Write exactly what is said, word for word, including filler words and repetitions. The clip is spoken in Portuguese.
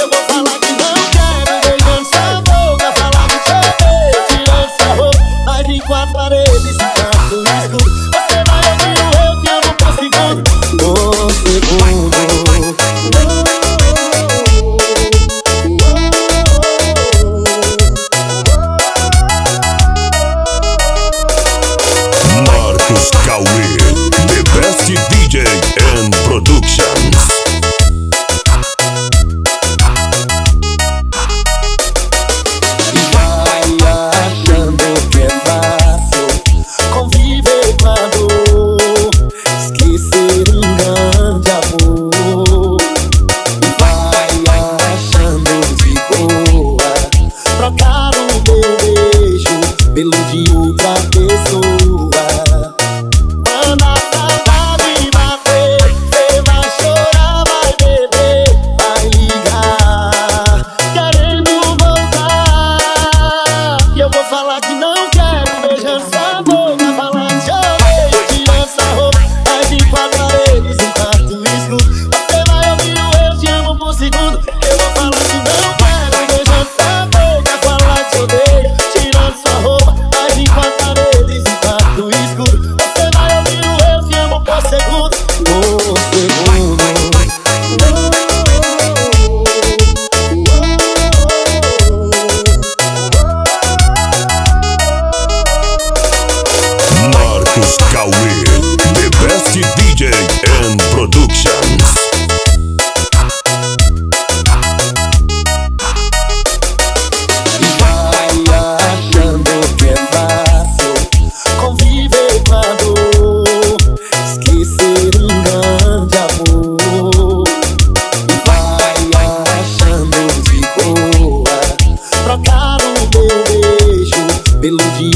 vou falar que não quero, beijando sua boca, falar que te odeio, tirando sua roupa, mas em quatro paredes, quarto escuro. Você vai ouvir o eu te amo por segundo, por segundo. Marcos Cauê, the best D J and Productions. Vai achando que é fácil conviver com a dor, esquecer um grande amor. Vai achando de boa trocar o meu beijo pelo de outra pessoa. Quando a saudade bater, cê vai chorar, vai beber, vai ligar querendo voltar. E eu vou falar que não quero, beijando sua boca, falar que te odeio, tirando sua roupa, mas em quatro paredes, um quarto escuro. Você vai ouvir o eu te amo por segundo. Eu vou falar que não quero, beijando sua boca, falar que te odeio, tirando sua roupa, mas em quatro paredes, um quarto escuro. Você vai ouvir o eu te amo por segundo, por segundo. Marcos Cauê, the best D J and Productions. Vai achando que é fácil conviver com a dor, esquecer um grande amor. Vai achando de boa trocar o meu beijo pelo de